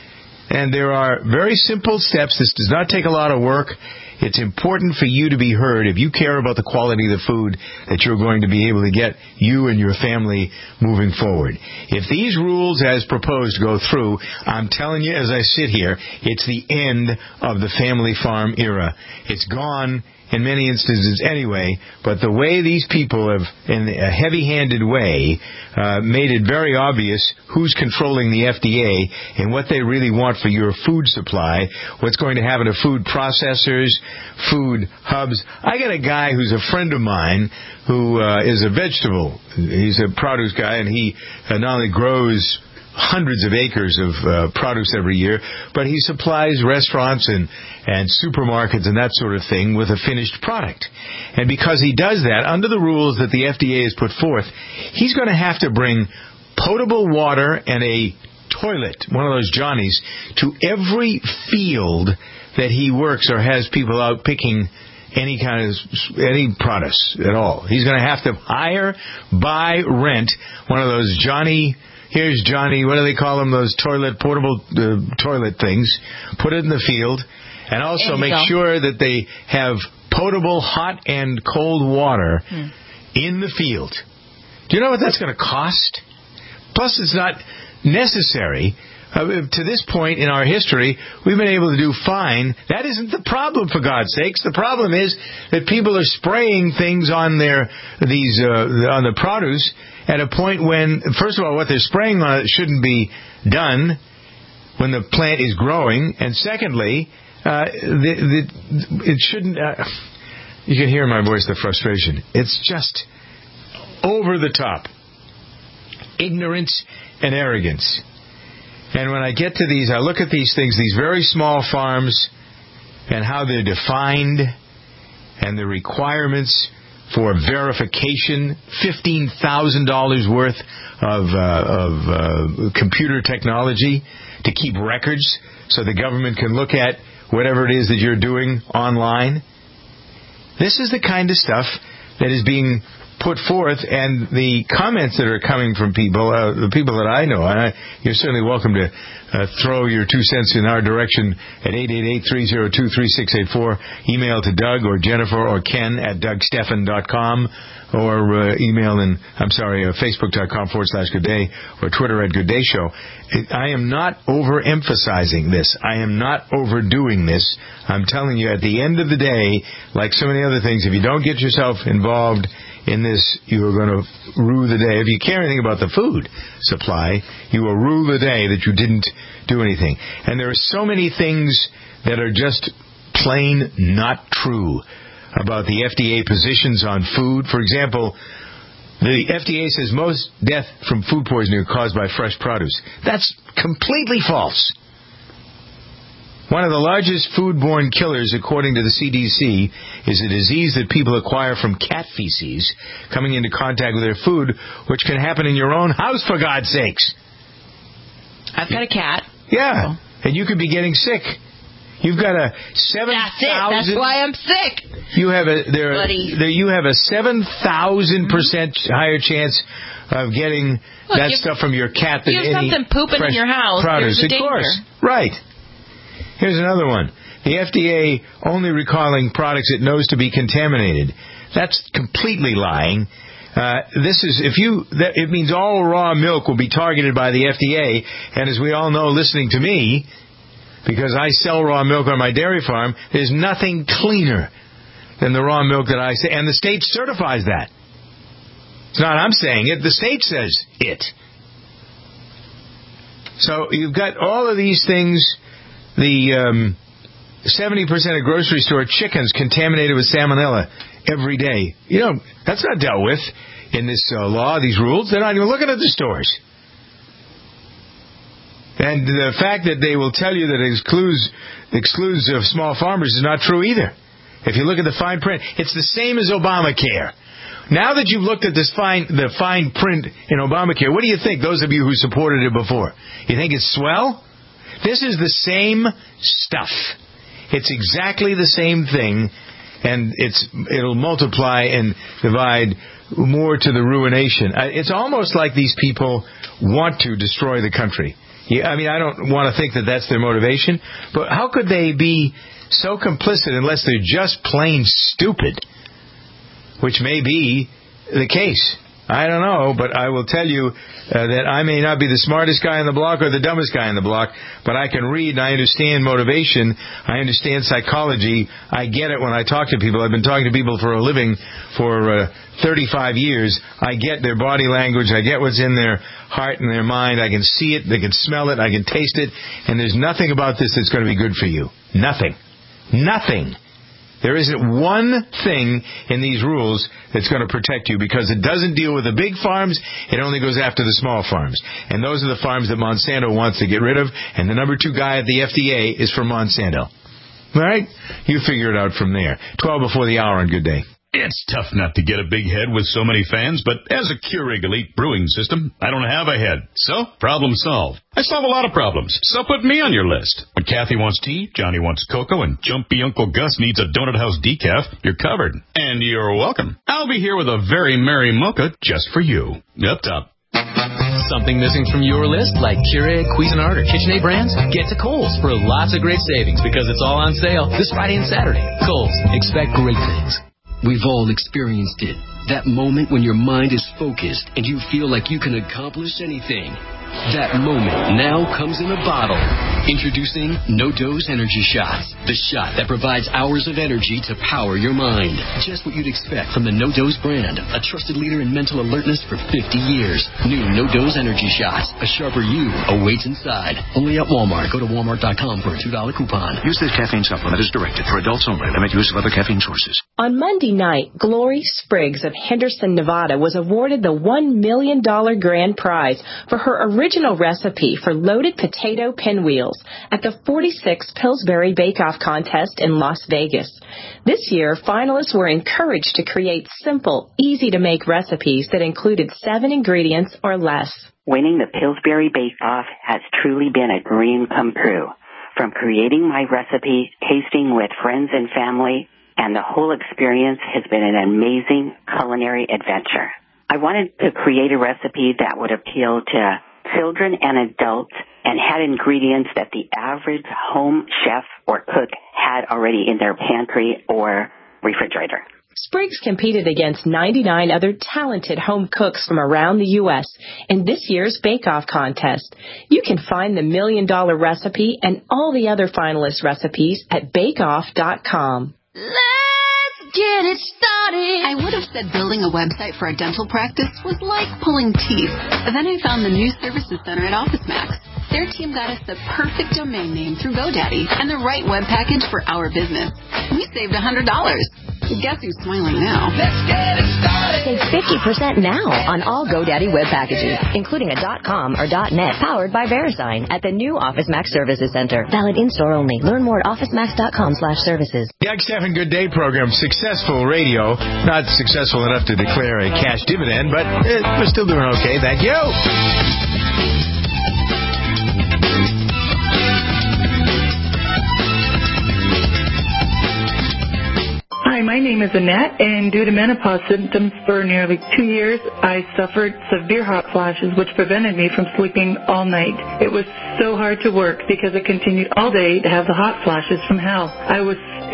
And there are very simple steps. This does not take a lot of work. It's important for you to be heard if you care about the quality of the food that you're going to be able to get you and your family moving forward. If these rules as proposed go through, I'm telling you as I sit here, it's the end of the family farm era. It's gone in many instances anyway, but the way these people have, in a heavy-handed way, uh, made it very obvious who's controlling the F D A and what they really want for your food supply, what's going to happen to food processors, food hubs. I got a guy who's a friend of mine who uh, is a vegetable. He's a produce guy, and he uh, not only grows hundreds of acres of uh, produce every year, but he supplies restaurants and, and supermarkets and that sort of thing with a finished product. And because he does that, under the rules that the F D A has put forth, he's going to have to bring potable water and a toilet, one of those Johnnies, to every field that he works or has people out picking any kind of, any products at all. He's going to have to hire, buy, rent one of those Johnny... Here's Johnny, what do they call them, those toilet, portable uh, toilet things, put it in the field, and also make go. sure that they have potable hot and cold water hmm. in the field. Do you know what that's going to cost? Plus, it's not necessary. Uh, to this point in our history, we've been able to do fine. That isn't the problem, for God's sakes. The problem is that people are spraying things on their these uh, on the produce at a point when, first of all, what they're spraying on it shouldn't be done when the plant is growing, and secondly, uh, the, the, it shouldn't. Uh, you can hear in my voice the frustration. It's just over the top, ignorance and arrogance. And when I get to these, I look at these things, these very small farms, and how they're defined, and the requirements for verification, fifteen thousand dollars worth of, uh, of uh, computer technology to keep records so the government can look at whatever it is that you're doing online. This is the kind of stuff that is being put forth, and the comments that are coming from people, uh, the people that I know, and I, you're certainly welcome to uh, throw your two cents in our direction at eight eight eight, three oh two, three six eight four. Email to Doug or Jennifer or Ken at doug stephan dot com, or uh, email in, I'm sorry, uh, facebook.com forward slash Good Day, or Twitter at Good Day Show. I am not overemphasizing this. I am not overdoing this. I'm telling you, at the end of the day, like so many other things, if you don't get yourself involved in this, you are going to rue the day. If you care anything about the food supply, you will rue the day that you didn't do anything. And there are so many things that are just plain not true about the F D A positions on food. For example, the F D A says most death from food poisoning are caused by fresh produce. That's completely false. One of the largest foodborne killers, according to the C D C, is a disease that people acquire from cat feces coming into contact with their food, which can happen in your own house, for God's sakes. I've got a cat. Yeah, and you could be getting sick. You've got a seven thousand. That's it. That's why I'm sick. You have a there. there you have a seven thousand percent higher chance of getting Look, that stuff from your cat than you have any something pooping fresh in your house. produce. There's a of danger. course, right. Here's another one. The F D A only recalling products it knows to be contaminated. That's completely lying. Uh, this is, if you, that, it means all raw milk will be targeted by the F D A, and as we all know, listening to me, because I sell raw milk on my dairy farm, there's nothing cleaner than the raw milk that I say, and the state certifies that. It's not I'm saying it, the state says it. So you've got all of these things, the um, seventy percent of grocery store chickens contaminated with salmonella every day. You know, that's not dealt with in this uh, law, these rules. They're not even looking at the stores. And the fact that they will tell you that it excludes, excludes uh, small farmers is not true either. If you look at the fine print, it's the same as Obamacare. Now that you've looked at this fine, the fine print in Obamacare, what do you think, those of you who supported it before? You think it's swell? This is the same stuff. It's exactly the same thing, and it's it'll multiply and divide more to the ruination. It's almost like these people want to destroy the country. Yeah, I mean, I don't want to think that that's their motivation, but how could they be so complicit unless they're just plain stupid? Which may be the case. I don't know, but I will tell you uh, that I may not be the smartest guy on the block or the dumbest guy on the block, but I can read and I understand motivation. I understand psychology. I get it when I talk to people. I've been talking to people for a living for uh, thirty-five years. I get their body language. I get what's in their heart and their mind. I can see it. They can smell it. I can taste it. And there's nothing about this that's going to be good for you. Nothing. Nothing. There isn't one thing in these rules that's going to protect you because it doesn't deal with the big farms. It only goes after the small farms. And those are the farms that Monsanto wants to get rid of. And the number two guy at the F D A is from Monsanto. All right? You figure it out from there. twelve before the hour on Good Day. It's tough not to get a big head with so many fans, but as a Keurig Elite brewing system, I don't have a head. So, problem solved. I solve a lot of problems, so put me on your list. When Kathy wants tea, Johnny wants cocoa, and Jumpy Uncle Gus needs a Donut House decaf, you're covered. And you're welcome. I'll be here with a very merry mocha just for you. Up top. Something missing from your list, like Keurig, Cuisinart, or KitchenAid brands? Get to Kohl's for lots of great savings because it's all on sale this Friday and Saturday. Kohl's. Expect great things. We've all experienced it. That moment when your mind is focused and you feel like you can accomplish anything. That moment now comes in a bottle. Introducing No-Dose Energy Shots. The shot that provides hours of energy to power your mind. Just what you'd expect from the No-Dose brand. A trusted leader in mental alertness for fifty years. New No-Dose Energy Shots. A sharper you awaits inside. Only at Walmart. Go to walmart dot com for a two dollar coupon. Use this caffeine supplement as directed. For adults only. Limit use of other caffeine sources. On Monday night, Glory Spriggs of Henderson, Nevada was awarded the one million dollars grand prize for her original recipe for loaded potato pinwheels at the forty-sixth Pillsbury Bake-Off contest in Las Vegas. This year, finalists were encouraged to create simple, easy-to-make recipes that included seven ingredients or less. Winning the Pillsbury Bake-Off has truly been a dream come true. From creating my recipe, tasting with friends and family, and the whole experience has been an amazing culinary adventure. I wanted to create a recipe that would appeal to children and adults and had ingredients that the average home chef or cook had already in their pantry or refrigerator. Spriggs competed against ninety-nine other talented home cooks from around the U S in this year's Bake-Off contest. You can find the Million Dollar Recipe and all the other finalist recipes at bake off dot com. Let's get it started. I would have said building a website for a dental practice was like pulling teeth. But then I found the new services center at OfficeMax. Their team got us the perfect domain name through GoDaddy and the right web package for our business. We saved one hundred dollars. Guess who's smiling now? Let's get it started. Save fifty percent now on all GoDaddy web packages, including a .com or .net powered by VeriSign at the new OfficeMax Services Center. Valid in-store only. Learn more at officemax dot com slash services. The X F and Good Day program, successful radio. Not successful enough to declare a cash dividend, but eh, we're still doing okay. Thank you. Hi, my name is Annette, and due to menopause symptoms for nearly two years, I suffered severe hot flashes, which prevented me from sleeping all night. It was so hard to work because I continued all day to have the hot flashes from hell. I was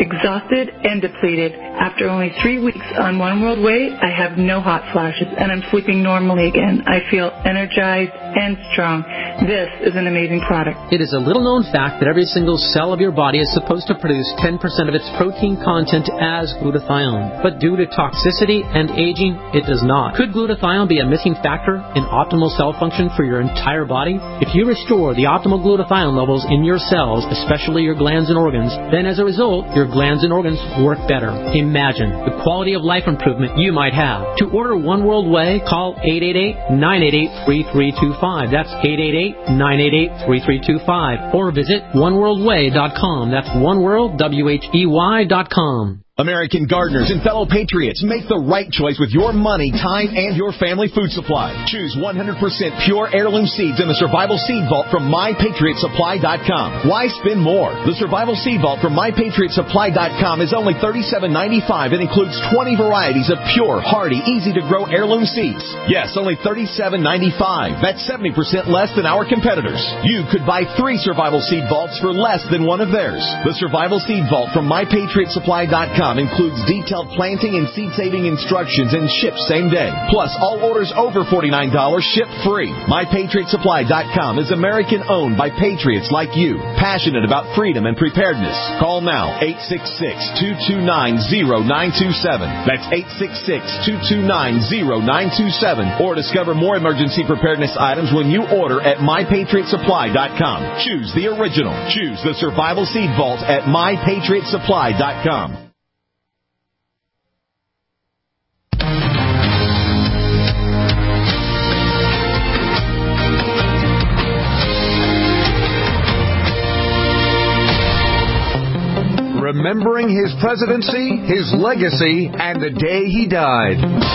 exhausted and depleted. After only three weeks on One World Way, I have no hot flashes, and I'm sleeping normally again. I feel energized and strong. This is an amazing product. It is a little-known fact that every single cell of your body is supposed to produce ten percent of its protein content as glutathione. But due to toxicity and aging, it does not. Could glutathione be a missing factor in optimal cell function for your entire body? If you restore the optimal glutathione levels in your cells, especially your glands and organs, then as a result, your glands and organs work better. Imagine the quality of life improvement you might have. To order One World Way, call eight eight eight, nine eight eight, three three two five. That's eight eight eight, nine eight eight, three three two five. Or visit one world way dot com. That's oneworld, W H E Y dot com. American gardeners and fellow patriots, make the right choice with your money, time, and your family food supply. Choose one hundred percent pure heirloom seeds in the Survival Seed Vault from my patriot supply dot com. Why spend more? The Survival Seed Vault from my patriot supply dot com is only thirty-seven ninety-five and includes twenty varieties of pure, hardy, easy-to-grow heirloom seeds. Yes, only thirty-seven ninety-five. That's seventy percent less than our competitors. You could buy three Survival Seed Vaults for less than one of theirs. The Survival Seed Vault from my patriot supply dot com includes detailed planting and seed-saving instructions and ships same day. Plus, all orders over forty-nine dollars ship free. my patriot supply dot com is American-owned by patriots like you, passionate about freedom and preparedness. Call now, eight six six, two two nine, zero nine two seven. That's eight six six, two two nine, zero nine two seven. Or discover more emergency preparedness items when you order at my patriot supply dot com. Choose the original. Choose the Survival Seed Vault at my patriot supply dot com. Remembering his presidency, his legacy, and the day he died.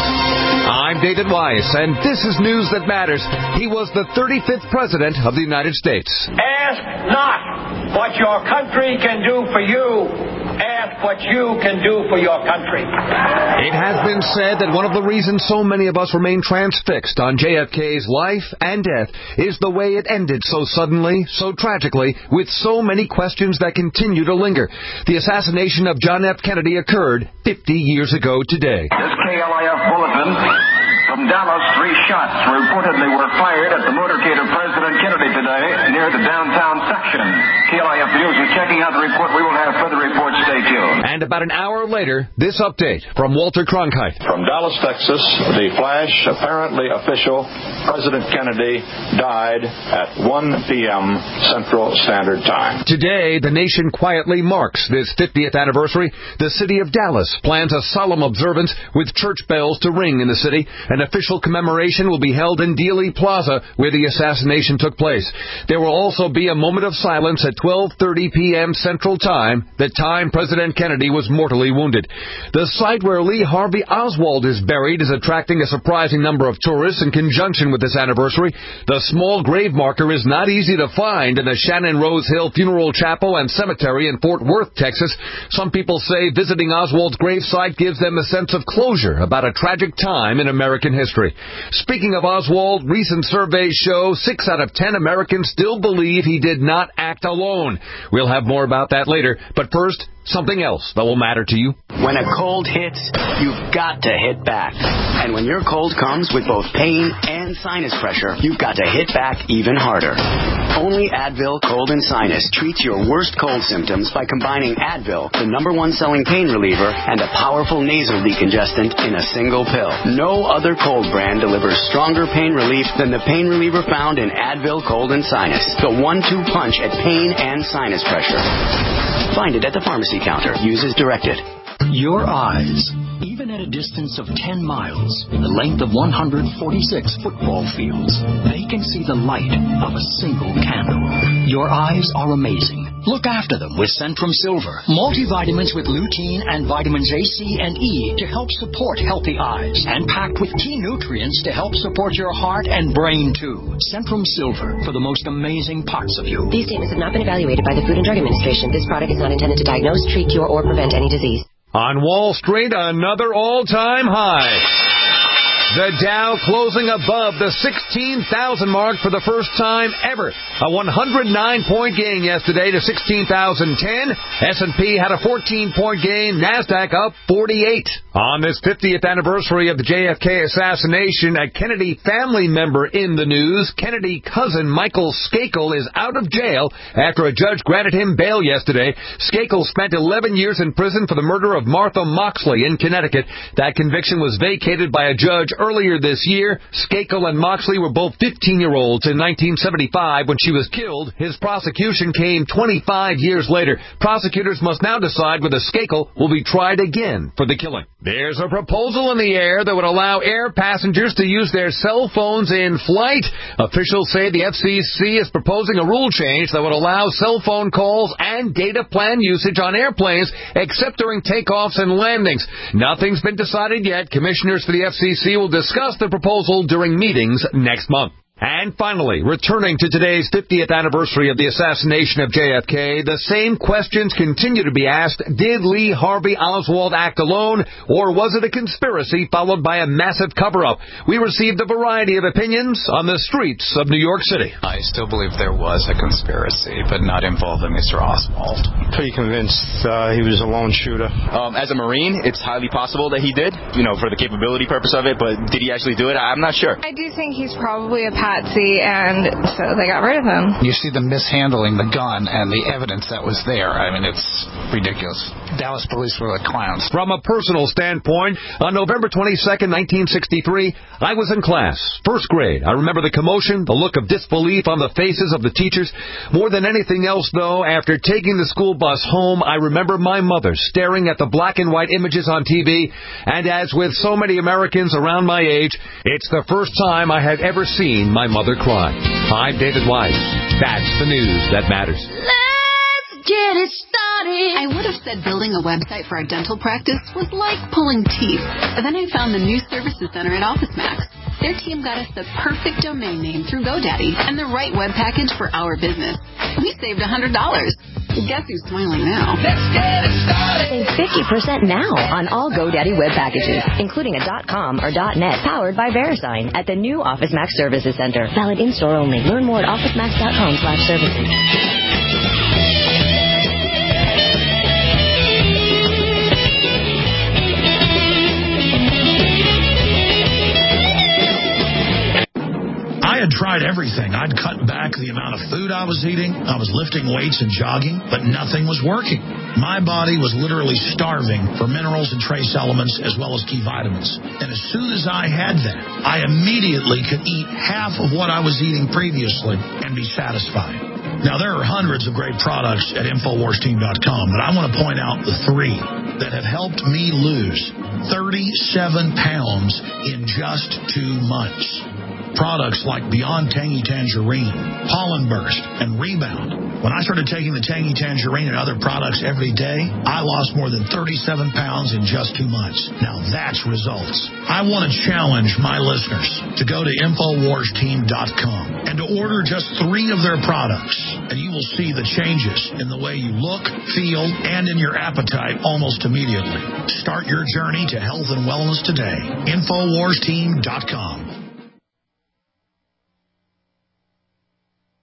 I'm David Weiss, and this is News That Matters. He was the thirty-fifth President of the United States. Ask not what your country can do for you. Ask what you can do for your country. It has been said that one of the reasons so many of us remain transfixed on J F K's life and death is the way it ended so suddenly, so tragically, with so many questions that continue to linger. The assassination of John F. Kennedy occurred fifty years ago today. This K L I F bulletin from Dallas, three shots reportedly were fired at the motorcade of President Kennedy today near the downtown section. K L I F News is checking out the report. We will have further reports. Stay tuned. And about an hour later, this update from Walter Cronkite. From Dallas, Texas, the flash, apparently official, President Kennedy died at one p.m. Central Standard Time. Today, the nation quietly marks this fiftieth anniversary. The city of Dallas plans a solemn observance with church bells to ring in the city. An official commemoration will be held in Dealey Plaza, where the assassination took place. There will also be a moment of silence at twelve thirty p.m. Central Time, the time President Kennedy was mortally wounded. The site where Lee Harvey Oswald is buried is attracting a surprising number of tourists in conjunction with this anniversary. The small grave marker is not easy to find in the Shannon Rose Hill Funeral Chapel and Cemetery in Fort Worth, Texas. Some people say visiting Oswald's gravesite gives them a sense of closure about a tragic time in American history. Speaking of Oswald, recent surveys show six out of ten Americans still believe he did not act alone. We'll have more about that later, but first, something else that will matter to you. When a cold hits, you've got to hit back. And when your cold comes with both pain and sinus pressure, you've got to hit back even harder. Only Advil Cold and Sinus treats your worst cold symptoms by combining Advil, the number one selling pain reliever, and a powerful nasal decongestant in a single pill. No other cold brand delivers stronger pain relief than the pain reliever found in Advil Cold and Sinus, the one two punch at pain and sinus pressure. Find it at the pharmacy counter. Use as directed. Your eyes, even at a distance of ten miles, the length of one hundred forty-six football fields, they can see the light of a single candle. Your eyes are amazing. Look after them with Centrum Silver, multivitamins with lutein and vitamins A, C, and E to help support healthy eyes, and packed with key nutrients to help support your heart and brain, too. Centrum Silver, for the most amazing parts of you. These statements have not been evaluated by the Food and Drug Administration. This product is not intended to diagnose, treat, cure, or prevent any disease. On Wall Street, another all-time high. The Dow closing above the sixteen thousand mark for the first time ever. A one hundred nine point gain yesterday to sixteen thousand ten. S and P had a fourteen point gain. NASDAQ up forty-eight. On this fiftieth anniversary of the J F K assassination, a Kennedy family member in the news. Kennedy cousin Michael Skakel is out of jail after a judge granted him bail yesterday. Skakel spent eleven years in prison for the murder of Martha Moxley in Connecticut. That conviction was vacated by a judge earlier this year. Skakel and Moxley were both fifteen-year-olds in nineteen seventy-five when she was killed. His prosecution came twenty-five years later. Prosecutors must now decide whether Skakel will be tried again for the killing. There's a proposal in the air that would allow air passengers to use their cell phones in flight. Officials say the F C C is proposing a rule change that would allow cell phone calls and data plan usage on airplanes, except during takeoffs and landings. Nothing's been decided yet. Commissioners for the F C C will discuss the proposal during meetings next month. And finally, returning to today's fiftieth anniversary of the assassination of J F K, the same questions continue to be asked. Did Lee Harvey Oswald act alone, or was it a conspiracy followed by a massive cover-up? We received a variety of opinions on the streets of New York City. I still believe there was a conspiracy, but not involving Mister Oswald. Pretty convinced uh, he was a lone shooter. Um, as a Marine, it's highly possible that he did, you know, for the capability purpose of it, but did he actually do it? I'm not sure. I do think he's probably a patsy, and so they got rid of him. You see them mishandling the gun and the evidence that was there. I mean, it's ridiculous. Dallas police were like clowns. From a personal standpoint, on November twenty-second, nineteen sixty-three, I was in class, first grade. I remember the commotion, the look of disbelief on the faces of the teachers. More than anything else, though, after taking the school bus home, I remember my mother staring at the black and white images on T V, and as with so many Americans around my age, it's the first time I had ever seen my mother cry. I'm David Wise. That's the news that matters. Let's get it started. I would have said building a website for our dental practice was like pulling teeth. Then I found the new services center at OfficeMax. Their team got us the perfect domain name through GoDaddy and the right web package for our business. We saved one hundred dollars. Guess who's smiling now? Let's get it started. Save fifty percent now on all GoDaddy web packages, including a .com or .net powered by VeriSign at the new OfficeMax Services Center. Valid in-store only. Learn more at OfficeMax.com slash services. I had tried everything. I'd cut back the amount of food I was eating. I was lifting weights and jogging, but nothing was working. My body was literally starving for minerals and trace elements as well as key vitamins. And as soon as I had that, I immediately could eat half of what I was eating previously and be satisfied. Now, there are hundreds of great products at Infowars Team dot com, but I want to point out the three that have helped me lose thirty-seven pounds in just two months. Products like Beyond Tangy Tangerine, Pollen Burst, and Rebound. When I started taking the Tangy Tangerine and other products every day, I lost more than thirty-seven pounds in just two months. Now that's results. I want to challenge my listeners to go to Infowars Team dot com and to order just three of their products, and you will see the changes in the way you look, feel, and in your appetite almost immediately. Start your journey to health and wellness today. Infowars Team dot com.